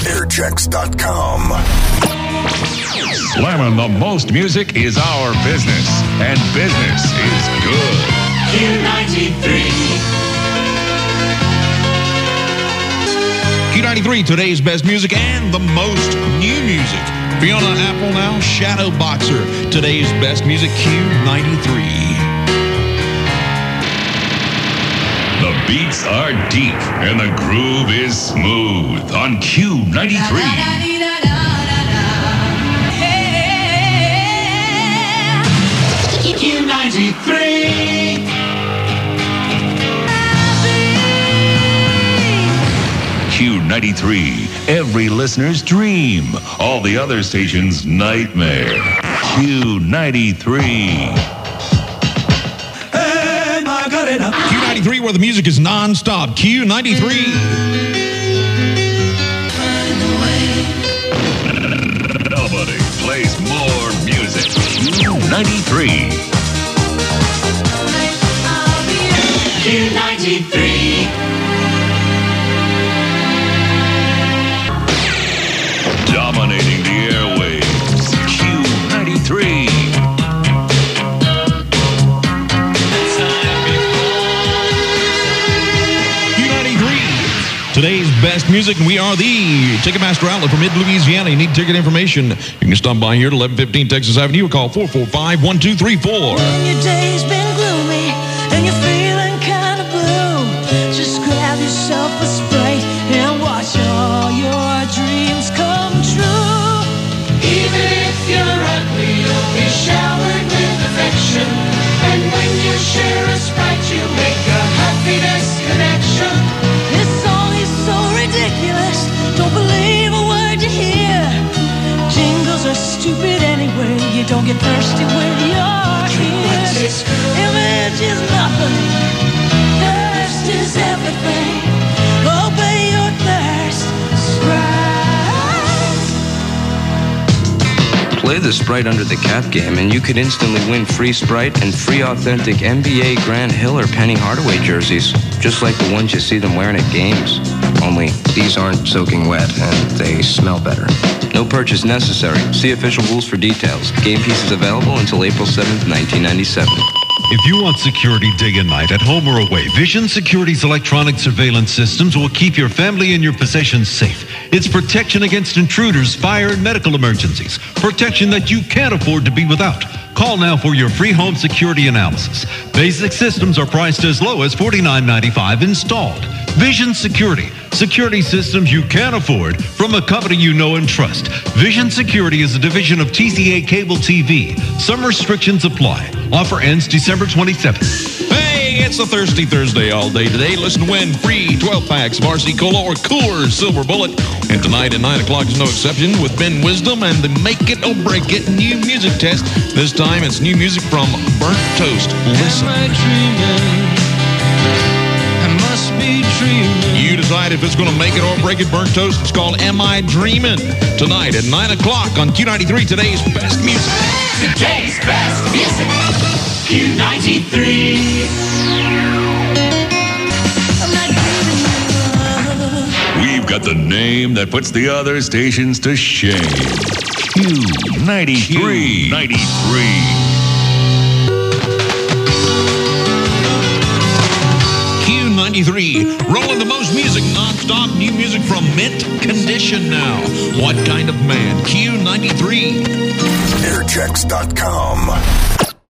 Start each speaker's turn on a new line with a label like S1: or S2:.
S1: Airchecks.com.
S2: Slamming the most music is our business, and business is good.
S3: Q93.
S4: Q93, today's best music and the most new music. Fiona Apple now, Shadow Boxer. Today's best music, Q93.
S2: The beats are deep and the groove is smooth on Q93.
S3: Q93.
S2: Q93, every listener's dream. All the other stations' nightmare. Q93.
S3: Hey, I got it up.
S4: Q93, where the music is non-stop. Q93.
S2: Nobody plays more music. Q93.
S3: Q93.
S2: Dominating the airwaves. Q93.
S4: Q93. Today's best music, and we are the Ticketmaster outlet for Mid-Louisiana. You need ticket information, you can stop by here at 1115 Texas Avenue or call 445-1234.
S5: When your day's been gloomy and you're feeling kind of blue, just grab yourself a Sprite and watch all your dreams come true.
S3: Even if you're ugly, you'll be showered with affection. And when you share a Sprite, you make a happiness connection.
S5: This song is so ridiculous, don't believe a word you hear. Jingles are stupid anyway, you don't get thirsty when you're here. Image is nothing, thirst is everything. Obey your thirst, Sprite.
S6: Play the Sprite under the cap game, and you could instantly win free Sprite and free authentic NBA Grant Hill or Penny Hardaway jerseys, just like the ones you see them wearing at games. Only these aren't soaking wet, and they smell better. No purchase necessary. See official rules for details. Game pieces available until April 7th, 1997.
S7: If you want security day and night at home or away, Vision Security's electronic surveillance systems will keep your family and your possessions safe. It's protection against intruders, fire, and medical emergencies. Protection that you can't afford to be without. Call now for your free home security analysis. Basic systems are priced as low as $49.95 installed. Vision Security. Security systems you can afford from a company you know and trust. Vision Security is a division of TCA Cable TV. Some restrictions apply. Offer ends December 27th.
S4: Hey, it's a Thirsty Thursday all day today. Listen to win free 12-packs of RC Cola or Coors Silver Bullet. And tonight at 9 o'clock is no exception with Ben Wisdom and the Make It or Break It new music test. This time it's new music from Burnt Toast. Listen. You decide if it's going to make it or break it. Burnt Toast. It's called Am I Dreamin'? Tonight at 9 o'clock on Q93, today's best music.
S3: Today's best music. Q93.
S2: We've got the name that puts the other stations to shame. Q93.
S4: Q93, rolling the most music non-stop. New music from Mint Condition now. What kind of man? Q93.
S1: Airchecks.com.